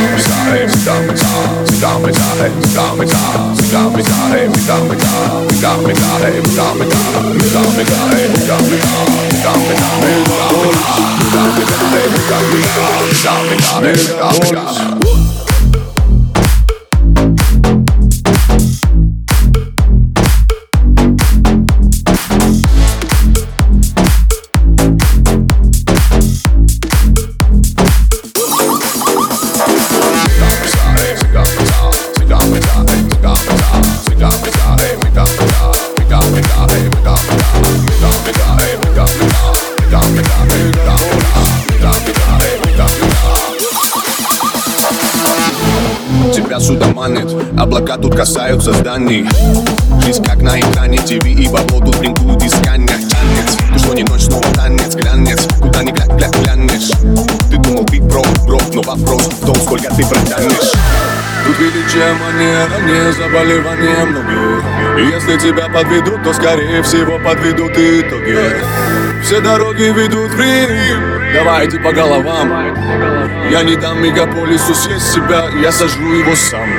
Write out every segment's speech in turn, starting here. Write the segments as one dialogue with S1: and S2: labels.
S1: Тебя сюда манит, облака тут касаются зданий. Жизнь как на экране, ТВ и бабло тут блинкуют искания. Танец, ты что не ночь, снова танец, глянец. Куда ни глянешь. Ты думал биг бро, но вопрос в том, сколько ты протянешь. Тут величие манера, не заболевание многих. И если тебя подведут, то скорее всего подведут итоги. Все дороги ведут в Рим. Давайте по головам. Я не дам мегаполису съесть себя, я сожру его сам.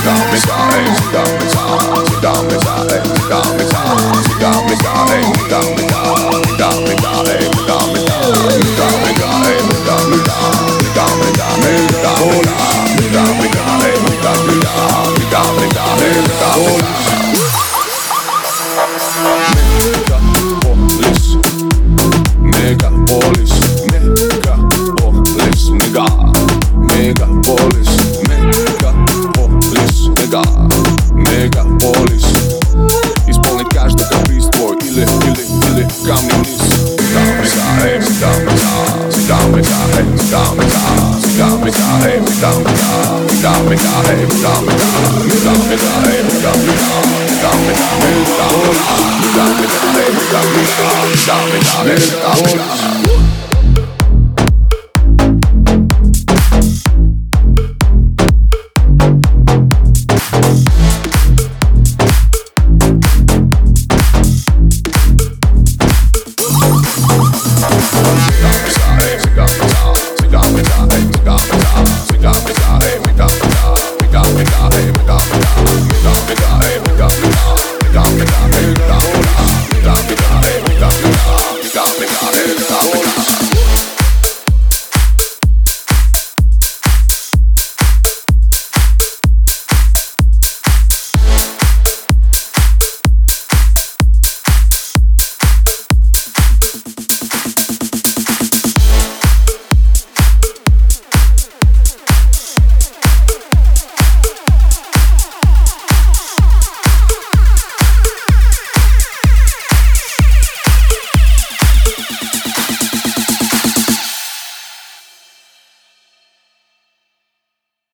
S1: Мегаполис, исполнит каждый каприз твой или камни вниз. Мегаполис.